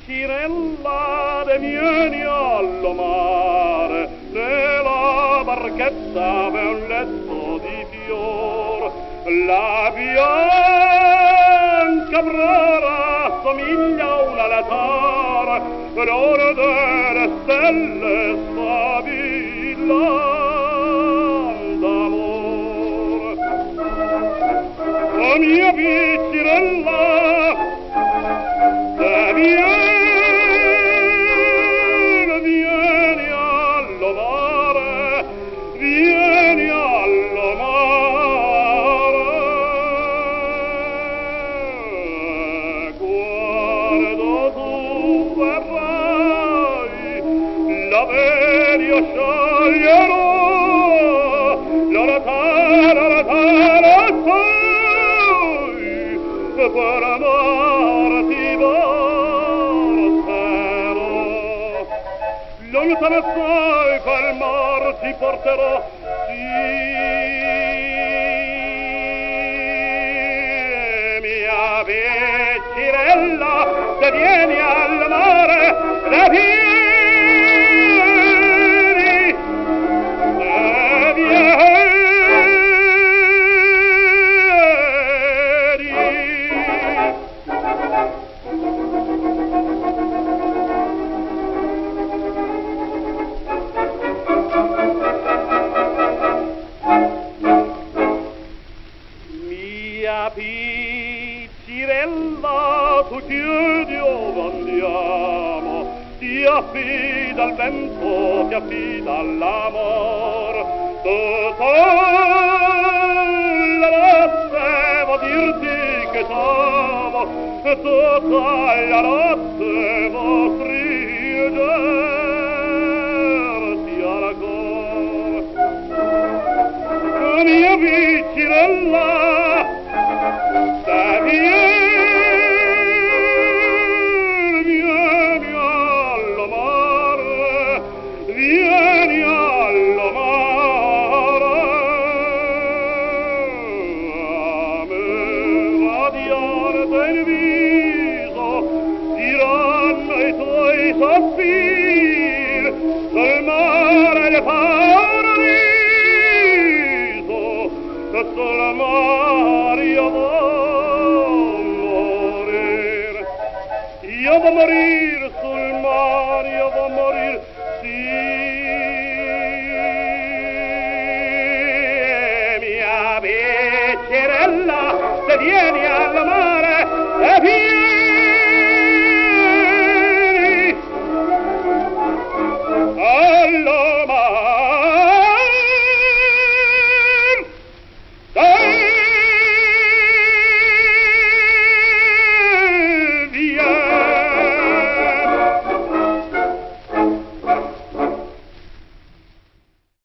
piccirella de vieni allo mare, nella barchetta v'è un letto di fior, la bianca brera somiglia a una letara, l'oro delle stelle sfavillan d'amor. O mia piccirella, vieni allo mare, vieni allo mare. Guardo tu verrai, la vedi o scioglierò, la sai, per amarti vorterò, lontana sai quel mar ti porterò, sì, mia piccirella, se vieni al mare, la vieni, piccirella, tu chiedi ove andiamo, ti affida al vento, ti affida all'amor. Tu la notte devo dirti che t'amo, tutta la notte devo stringerti alla cor. Mia piccirella, vieni allo mare, vieni allo mare. A me radiante il viso diranno i tuoi sospiri, sul mare le paradiso, sul mare io voglio morir sul mare, io voglio morir, sì, mia piccirella, se vieni al mare, e vieni.